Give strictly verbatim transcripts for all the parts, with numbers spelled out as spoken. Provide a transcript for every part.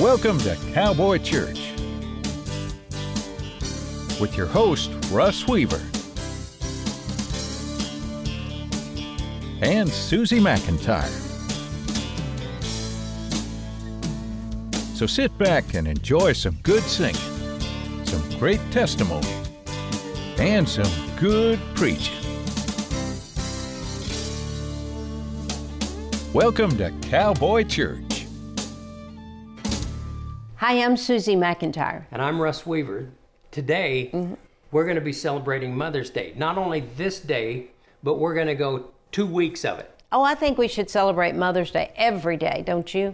Welcome to Cowboy Church with your host, Russ Weaver, and Susie McIntyre. So sit back and enjoy some good singing, some great testimony, and some good preaching. Welcome to Cowboy Church. Hi, I'm Susie McIntyre. And I'm Russ Weaver. Today, mm-hmm. we're going to be celebrating Mother's Day. Not only this day, but we're going to go two weeks of it. Oh, I think we should celebrate Mother's Day every day, don't you?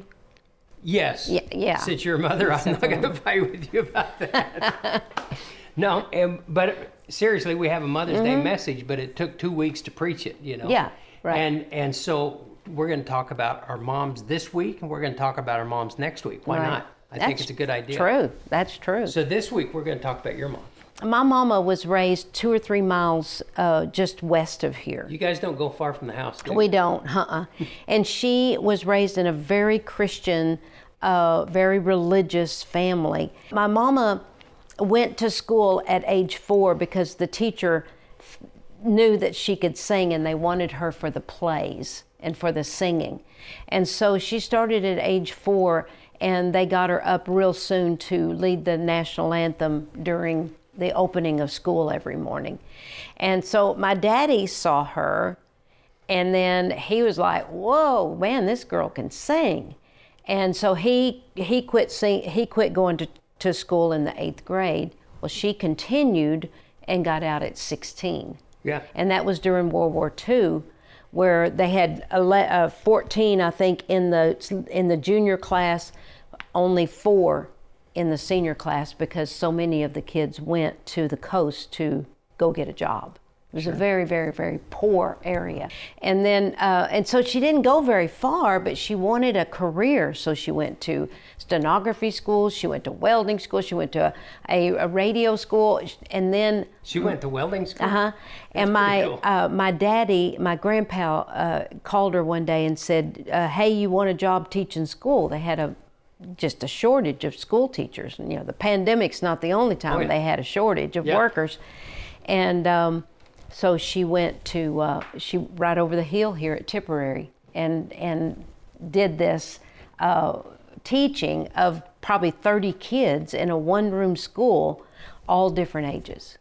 Yes. Yeah. yeah. Since you're a mother, I'm not going to fight with you about that. No, um, but seriously, we have a Mother's mm-hmm. Day message, but it took two weeks to preach it, you know? Yeah, right. And, and so we're going to talk about our moms this week, and we're going to talk about our moms next week. Why right. not? I That's think it's a good idea. True. That's true. So this week, we're going to talk about your mom. My mama was raised two or three miles uh, just west of here. You guys don't go far from the house, do you? We don't, uh-uh. And she was raised in a very Christian, uh, very religious family. My mama went to school at age four because the teacher f- knew that she could sing and they wanted her for the plays and for the singing. And so she started at age four, and they got her up real soon to lead the national anthem during the opening of school every morning. And so my daddy saw her, and then he was like, whoa, man, this girl can sing. And so he he quit sing, he quit going to, to school in the eighth grade. Well, she continued and got out at sixteen. Yeah. And that was during World War Two, where they had uh, fourteen, I think, in the in the junior class, only four in the senior class because so many of the kids went to the coast to go get a job. It was sure. a very, very, very poor area. And then, uh, and so she didn't go very far, but she wanted a career. So she went to stenography school, she went to welding school, she went to a, a radio school, and then... She went to welding school? Uh-huh. And my cool. uh, my daddy, my grandpa, uh, called her one day and said, uh, hey, you want a job teaching school? They had a just a shortage of school teachers. And, you know, the pandemic's not the only time oh, yeah. they had a shortage of yeah. workers. And um, so she went to, uh, she right over the hill here at Tipperary and, and did this uh, teaching of probably thirty kids in a one-room school, all different ages.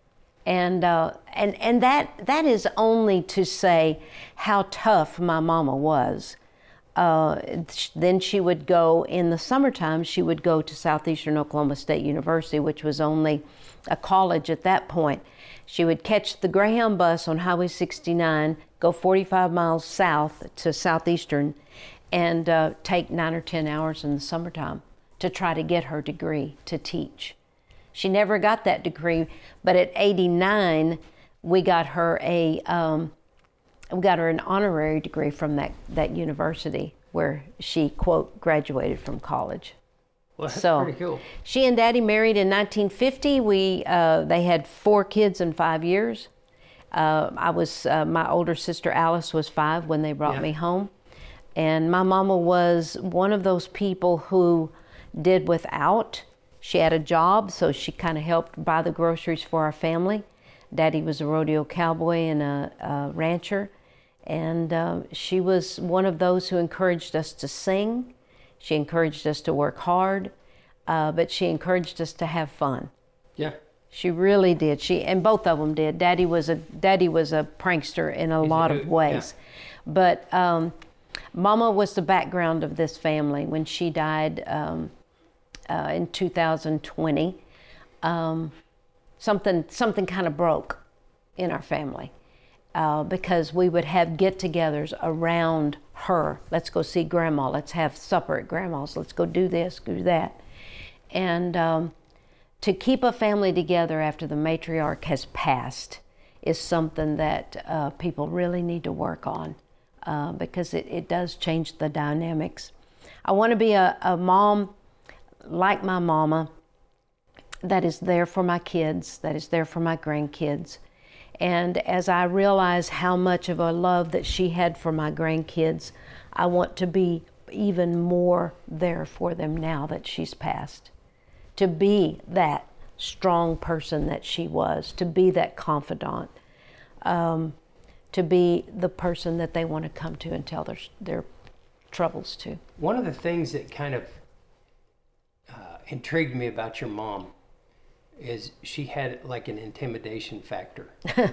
And uh, and and that that is only to say how tough my mama was. Uh, then she would go, in the summertime, she would go to Southeastern Oklahoma State University, which was only a college at that point. She would catch the Greyhound bus on Highway sixty-nine, go forty-five miles south to Southeastern, and uh, take nine or ten hours in the summertime to try to get her degree to teach. She never got that degree, but at eighty-nine, we got her a... Um, We got her an honorary degree from that, that university where she, quote, graduated from college. Well, that's so pretty cool. She and Daddy married in nineteen fifty. We uh, they had four kids in five years. Uh, I was uh, my older sister Alice was five when they brought yeah. me home, and my mama was one of those people who did without. She had a job, so she kind of helped buy the groceries for our family. Daddy was a rodeo cowboy and a, a rancher. And uh, she was one of those who encouraged us to sing. She encouraged us to work hard, uh, but she encouraged us to have fun. Yeah. She really did. She and both of them did. Daddy was a Daddy was a prankster in a He's lot a of good, ways, yeah. but um, Mama was the background of this family. When she died um, uh, in two thousand twenty, um, something something kind of broke in our family. Uh, because we would have get-togethers around her. Let's go see Grandma. Let's have supper at Grandma's. Let's go do this, do that. And um, to keep a family together after the matriarch has passed is something that uh, people really need to work on uh, because it, it does change the dynamics. I want to be a, a mom like my mama that is there for my kids, that is there for my grandkids. And as I realize how much of a love that she had for my grandkids, I want to be even more there for them now that she's passed. To be that strong person that she was, to be that confidant, um, to be the person that they want to come to and tell their their troubles to. One of the things that kind of uh, intrigued me about your mom is she had like an intimidation factor.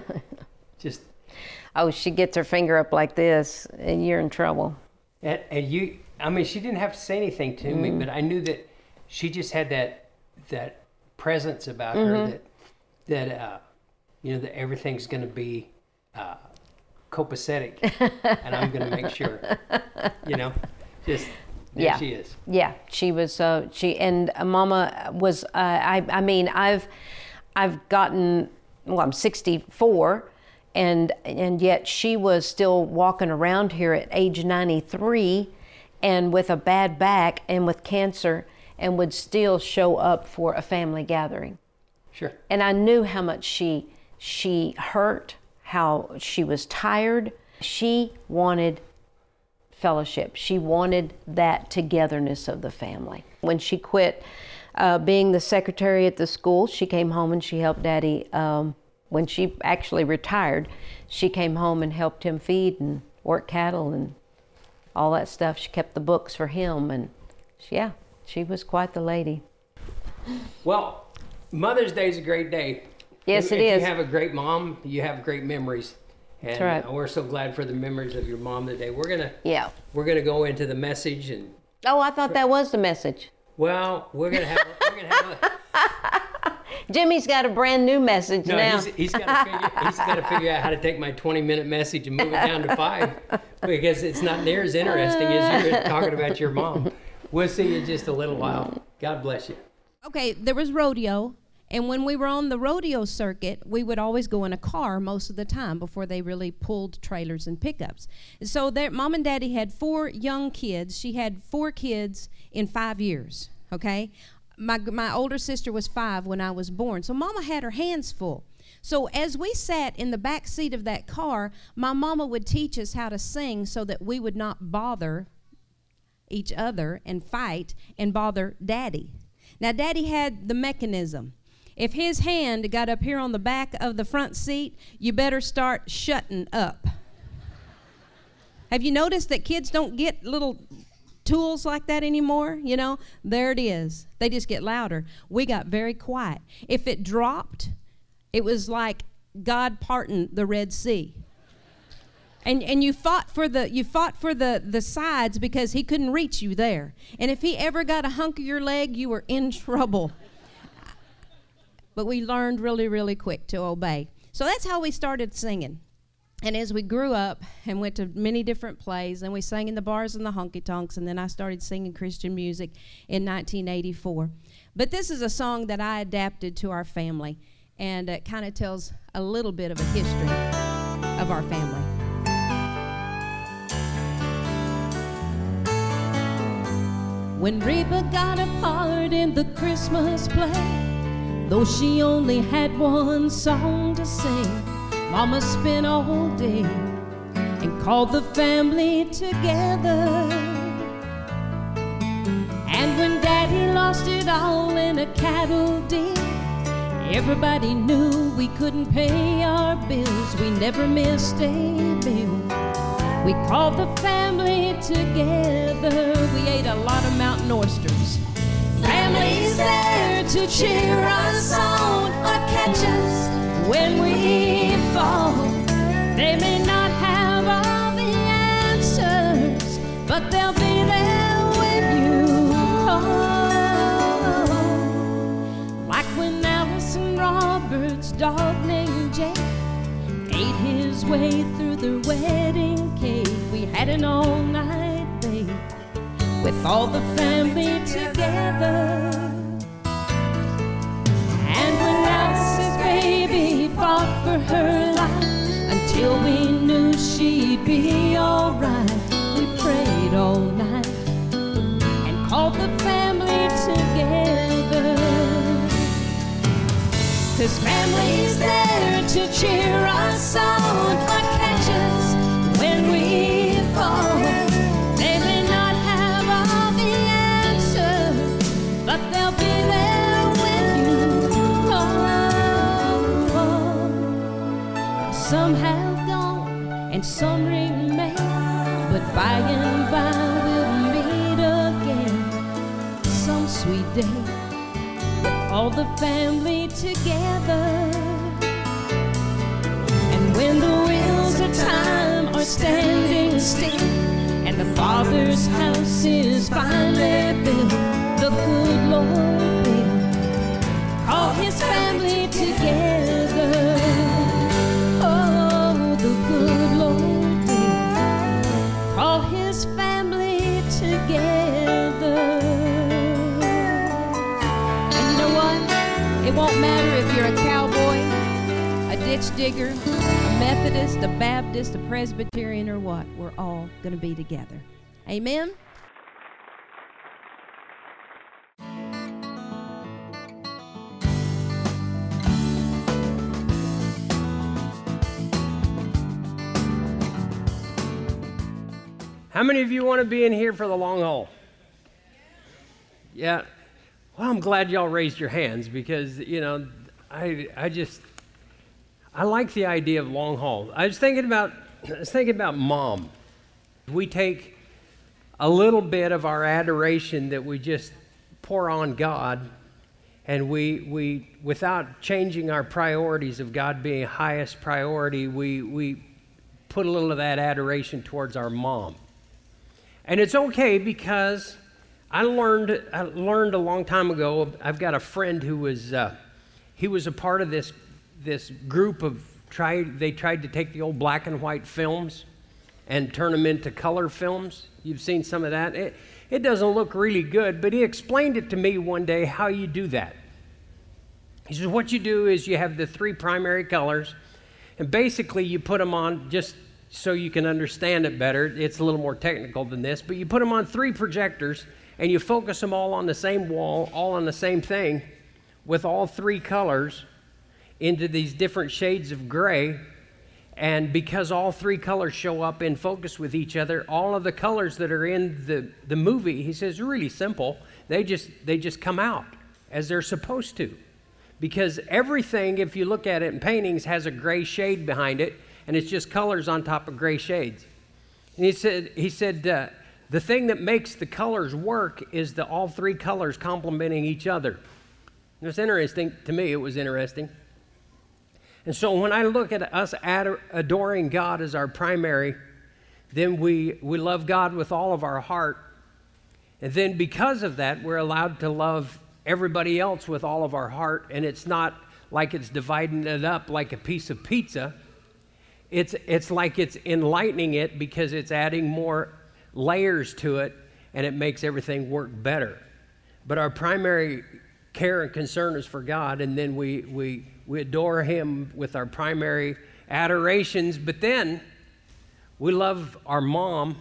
Just oh, she gets her finger up like this, and you're in trouble. And, and you, I mean, she didn't have to say anything to mm. me, but I knew that she just had that that presence about mm-hmm. her that that uh, you know, that everything's going to be uh, copacetic, and I'm going to make sure, you know, just there yeah. she is. Yeah, she was. Uh, she and Mama was. Uh, I. I mean, I've I've gotten. Well, I'm sixty-four. And and yet she was still walking around here at age ninety-three and with a bad back and with cancer and would still show up for a family gathering. Sure. And I knew how much she she hurt, how she was tired. She wanted fellowship. She wanted that togetherness of the family. When she quit uh, being the secretary at the school, she came home and she helped Daddy. Um, When she actually retired, she came home and helped him feed and work cattle and all that stuff. She kept the books for him, and she, yeah, she was quite the lady. Well, Mother's Day is a great day. Yes, if, it if is. you have a great mom, you have great memories. And That's right. uh, we're so glad for the memories of your mom today. We're gonna yeah. We're gonna go into the message and. Oh, I thought that was the message. Well, we're gonna have we're gonna have a. Jimmy's got a brand new message no, now. he's, he's got to figure he's got to figure out how to take my twenty minute message and move it down to five, because it's not near as interesting as you're talking about your mom. We'll see you in just a little while. God bless you. Okay, there was rodeo, and when we were on the rodeo circuit, we would always go in a car most of the time before they really pulled trailers and pickups. So their Mom and Daddy had four young kids. She had four kids in five years. Okay. My my older sister was five when I was born, so Mama had her hands full. So as we sat in the back seat of that car, my mama would teach us how to sing so that we would not bother each other and fight and bother Daddy. Now, Daddy had the mechanism. If his hand got up here on the back of the front seat, you better start shutting up. Have you noticed that kids don't get little tools like that anymore? You know, there it is. They just get louder. We got very quiet. If it dropped, it was like God parting the Red Sea. And and you fought for the you fought for the, the sides because he couldn't reach you there. And if he ever got a hunk of your leg, you were in trouble. But we learned really, really quick to obey. So that's how we started singing. And as we grew up and went to many different plays, and we sang in the bars and the honky-tonks, and then I started singing Christian music in nineteen eighty-four. But this is a song that I adapted to our family, and it kind of tells a little bit of a history of our family. When Reba got a part in the Christmas play, though she only had one song to sing, Mama spent a whole day and called the family together. And when Daddy lost it all in a cattle deal, everybody knew we couldn't pay our bills. We never missed a meal. We called the family together. We ate a lot of mountain oysters. Family's there to cheer us on or catch us when we fall. They may not have all the answers, but they'll be there when you call. Like when Allison Roberts' dog named Jake ate his way through the wedding cake. We had an all-night babe with all the family together. And when Alice's baby fought for her life until we knew she'd be all right, we prayed all night and called the family together. 'Cause family's there to cheer us on or catch us when we fall. They may not have day with all the family together. And when the wheels of time are standing still and the Father's house is finally built, the good Lord will call his family together. Oh, the good Lord will call his family together. And you know what? It won't matter if you're a cowboy, a ditch digger, a Methodist, a Baptist, a Presbyterian, or what. We're all going to be together. Amen? How many of you want to be in here for the long haul? Yeah. Well, I'm glad y'all raised your hands because, you know, I I just, I like the idea of long haul. I was thinking about, I was thinking about Mom. We take a little bit of our adoration that we just pour on God, and we, we without changing our priorities of God being highest priority, we, we put a little of that adoration towards our mom. And it's okay because I learned I learned a long time ago. I've got a friend who was uh, he was a part of this this group of try. They tried to take the old black and white films and turn them into color films. You've seen some of that. It, it doesn't look really good, but he explained it to me one day how you do that. He says what you do is you have the three primary colors, and basically you put them on just so you can understand it better. It's a little more technical than this, but you put them on three projectors and you focus them all on the same wall, all on the same thing, with all three colors into these different shades of gray. And because all three colors show up in focus with each other, all of the colors that are in the, the movie, he says, are really simple. They just they just come out as they're supposed to. Because everything, if you look at it in paintings, has a gray shade behind it, and it's just colors on top of gray shades. And he said, he said uh, the thing that makes the colors work is the all three colors complementing each other. It was interesting. To me, it was interesting. And so when I look at us ad- adoring God as our primary, then we, we love God with all of our heart. And then because of that, we're allowed to love everybody else with all of our heart. And it's not like it's dividing it up like a piece of pizza. It's it's like it's enlightening it because it's adding more layers to it, and it makes everything work better. But our primary care and concern is for God, and then we we we adore him with our primary adorations, but then we love our mom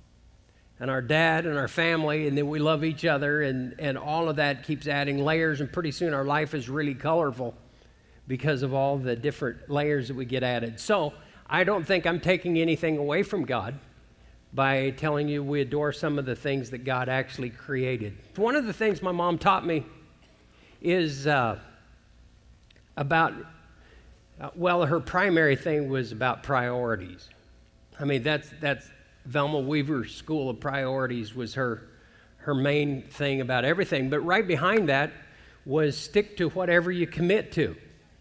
and our dad and our family, and then we love each other, and, and all of that keeps adding layers, and pretty soon our life is really colorful because of all the different layers that we get added. So I don't think I'm taking anything away from God by telling you we adore some of the things that God actually created. One of the things my mom taught me is uh, about, uh, well, her primary thing was about priorities. I mean, that's that's Velma Weaver's School of Priorities was her her main thing about everything. But right behind that was stick to whatever you commit to.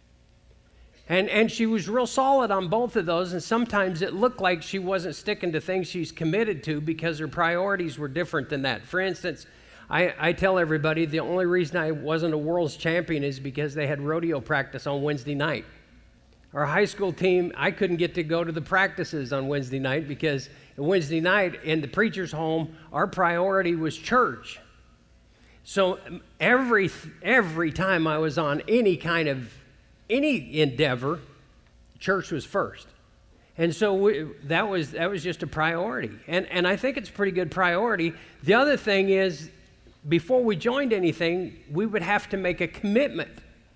And and she was real solid on both of those, and sometimes it looked like she wasn't sticking to things she's committed to because her priorities were different than that. For instance, I, I tell everybody the only reason I wasn't a world's champion is because they had rodeo practice on Wednesday night. Our high school team, I couldn't get to go to the practices on Wednesday night because Wednesday night in the preacher's home, our priority was church. So every every time I was on any kind of any endeavor, church was first. And so we, that was that was just a priority. And and I think it's a pretty good priority. The other thing is, before we joined anything, we would have to make a commitment.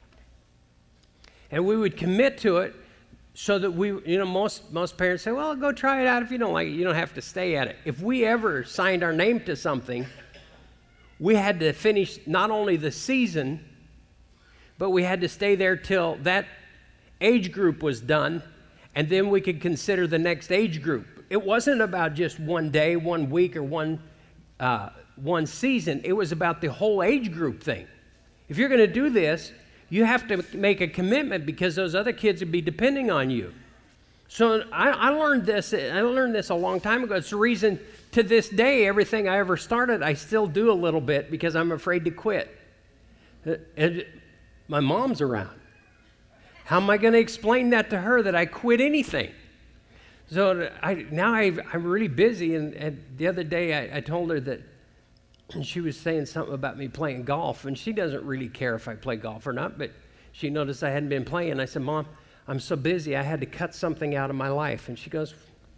And we would commit to it so that we, you know, most most parents say, well, go try it out. If you don't like it, you don't have to stay at it. If we ever signed our name to something, we had to finish not only the season, but we had to stay there till that age group was done, and then we could consider the next age group. It wasn't about just one day, one week, or one uh, one season. It was about the whole age group thing. If you're going to do this, you have to make a commitment because those other kids would be depending on you. So I, I learned this. I learned this a long time ago. It's the reason to this day, everything I ever started, I still do a little bit because I'm afraid to quit. And my mom's around. How am I going to explain that to her that I quit anything? So I, now I've, I'm really busy, and, and the other day I, I told her that she was saying something about me playing golf, and she doesn't really care if I play golf or not, but she noticed I hadn't been playing. I said, Mom, I'm so busy, I had to cut something out of my life. And she goes,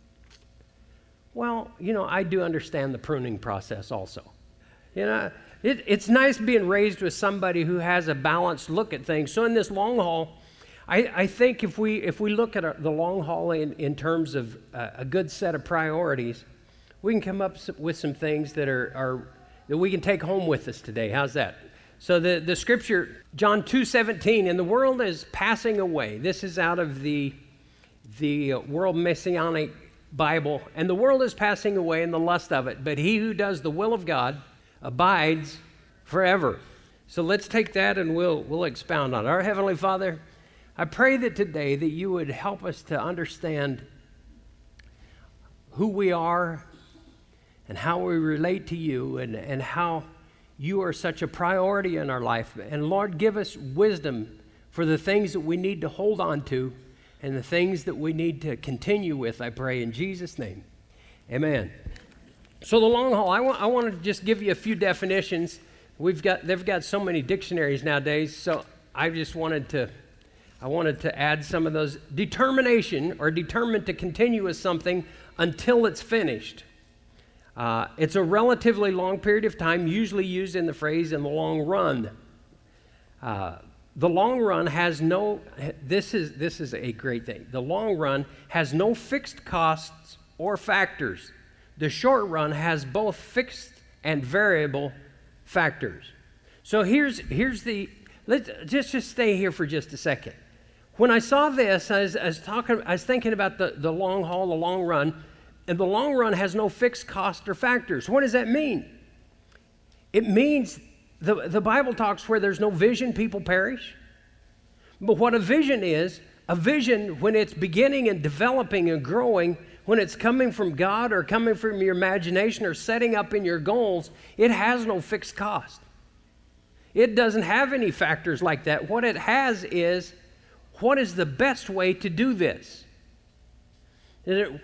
well, you know, I do understand the pruning process also. You know, it, it's nice being raised with somebody who has a balanced look at things. So in this long haul, I, I think if we if we look at our, the long haul in, in terms of uh, a good set of priorities, we can come up with some things that are, are that we can take home with us today. How's that? So the, the scripture, John two seventeen, and the world is passing away. This is out of the, the World Messianic Bible. And the world is passing away in the lust of it, but he who does the will of God abides forever. So let's take that and we'll, we'll expound on it. Our Heavenly Father, I pray that today that you would help us to understand who we are and how we relate to you, and, and how you are such a priority in our life. And Lord, give us wisdom for the things that we need to hold on to and the things that we need to continue with, I pray in Jesus' name. Amen. So the long haul, I want, I want to just give you a few definitions. We've got, they've got so many dictionaries nowadays, so I just wanted to, I wanted to add some of those. Determination, or determined to continue with something until it's finished. Uh, it's a relatively long period of time, usually used in the phrase in the long run. Uh, the long run has no, this is, this is a great thing. The long run has no fixed costs or factors. The short run has both fixed and variable factors. So here's, here's the, let's just, just stay here for just a second. When I saw this, I was, I was talking, I was thinking about the, the long haul, the long run. And the long run has no fixed cost or factors. What does that mean? It means the, the Bible talks where there's no vision, people perish. But what a vision is, a vision when it's beginning and developing and growing, when it's coming from God or coming from your imagination or setting up in your goals, it has no fixed cost. It doesn't have any factors like that. What it has is, what is the best way to do this? And it,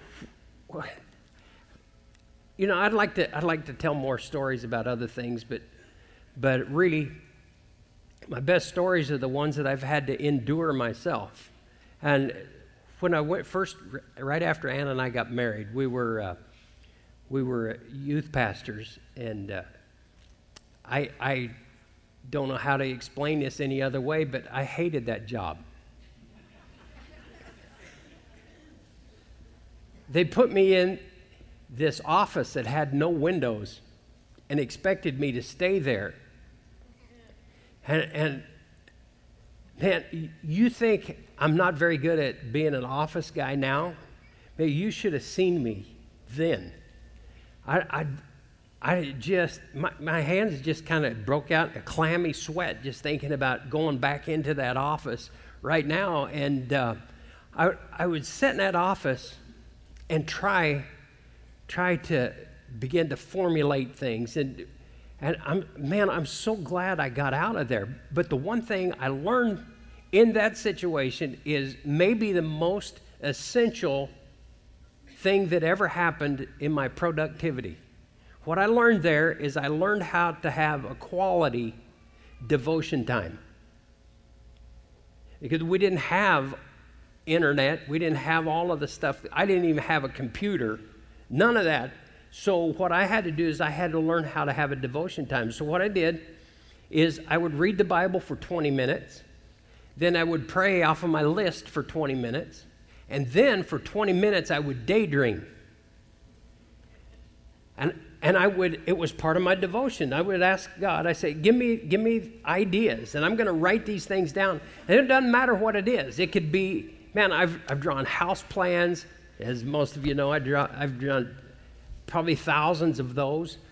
you know, I'd like to I'd like to tell more stories about other things, but but really, my best stories are the ones that I've had to endure myself. And when I went first, right after Anna and I got married, we were uh, we were youth pastors, and uh, I I don't know how to explain this any other way, but I hated that job. They put me in this office that had no windows and expected me to stay there. And, and man, you think I'm not very good at being an office guy now? Man, you should have seen me then. I, I, I just, my, my hands just kind of broke out a clammy sweat just thinking about going back into that office right now. And uh, I, I would sit in that office and try try to begin to formulate things. And and I'm man, I'm so glad I got out of there. But the one thing I learned in that situation is maybe the most essential thing that ever happened in my productivity. What I learned there is I learned how to have a quality devotion time. Because we didn't have internet, we didn't have all of the stuff. I didn't even have a computer, none of that. So what I had to do is I had to learn how to have a devotion time. So what I did is I would read the Bible for twenty minutes, then I would pray off of my list for twenty minutes, and then for twenty minutes I would daydream. And and I would, it was part of my devotion. I would ask God, I say, give me, give me ideas, and I'm going to write these things down. And it doesn't matter what it is. It could be, man, I've I've drawn house plans, as most of you know. I draw, I've drawn probably thousands of those.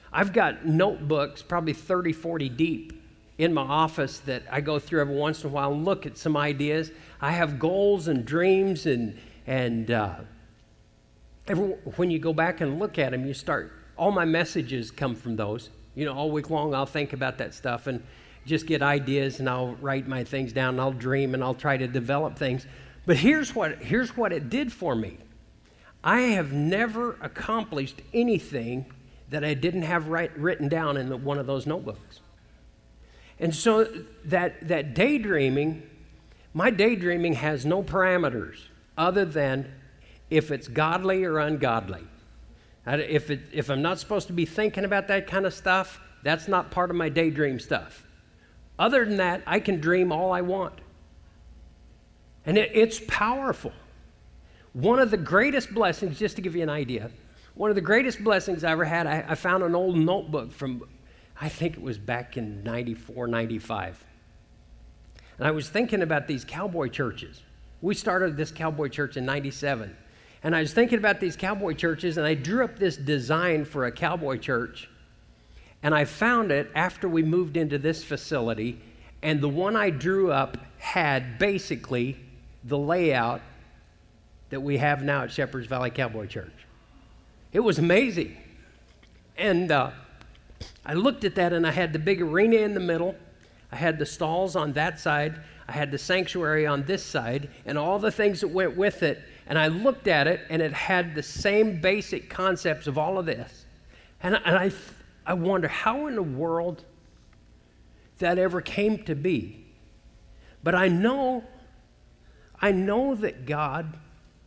I've got notebooks, probably thirty, forty deep, in my office that I go through every once in a while and look at some ideas. I have goals and dreams, and and uh, every, when you go back and look at them, you start, all my messages come from those. You know, all week long I'll think about that stuff and just get ideas, and I'll write my things down, and I'll dream, and I'll try to develop things. But here's what here's what it did for me. I have never accomplished anything that I didn't have write, written down in the, one of those notebooks. And so that that daydreaming, my daydreaming has no parameters other than if it's godly or ungodly. If it, if I'm not supposed to be thinking about that kind of stuff, that's not part of my daydream stuff. Other than that, I can dream all I want. And it, it's powerful. One of the greatest blessings, just to give you an idea, one of the greatest blessings I ever had, I, I found an old notebook from, I think it was back in ninety-four, ninety-five. And I was thinking about these cowboy churches. We started this cowboy church in ninety-seven. And I was thinking about these cowboy churches, and I drew up this design for a cowboy church. And I found it after we moved into this facility, and the one I drew up had basically the layout that we have now at Shepherd's Valley Cowboy Church. It was amazing. And uh, I looked at that, and I had the big arena in the middle. I had the stalls on that side. I had the sanctuary on this side, and all the things that went with it. And I looked at it, and it had the same basic concepts of all of this. And, and I, I wonder how in the world that ever came to be. But I know, I know that God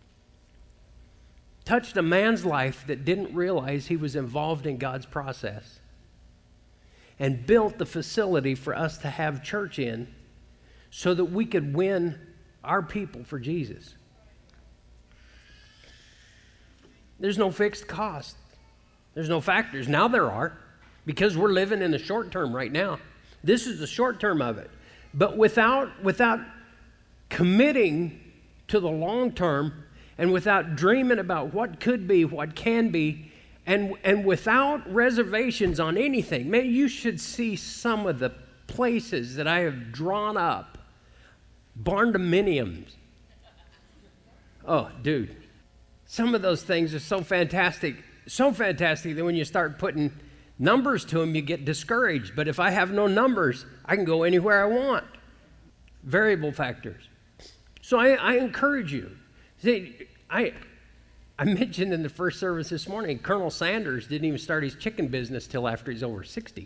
touched a man's life that didn't realize he was involved in God's process, and built the facility for us to have church in so that we could win our people for Jesus. There's no fixed cost. There's no factors. Now there are, because we're living in the short term right now. This is the short term of it. But without, without committing to the long term, and without dreaming about what could be, what can be, and, and without reservations on anything, man, you should see some of the places that I have drawn up. Barndominiums. Oh, dude. Some of those things are so fantastic, so fantastic that when you start putting numbers to them, you get discouraged. But if I have no numbers, I can go anywhere I want. Variable factors. So I, I encourage you. See, I, I mentioned in the first service this morning, Colonel Sanders didn't even start his chicken business till after he's over sixty.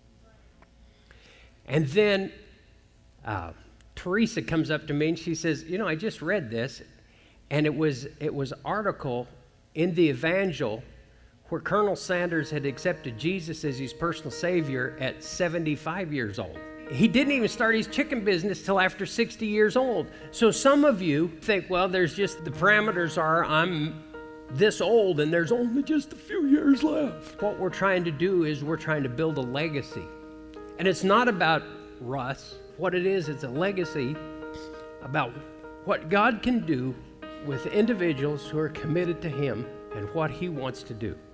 And then uh, Teresa comes up to me and she says, you know, I just read this, and it was it was an article in the Evangel where Colonel Sanders had accepted Jesus as his personal Savior at seventy-five years old. He didn't even start his chicken business till after sixty years old. So some of you think, well, there's just, the parameters are I'm this old and there's only just a few years left. What we're trying to do is we're trying to build a legacy. And it's not about Russ. What it is, it's a legacy about what God can do with individuals who are committed to Him and what He wants to do.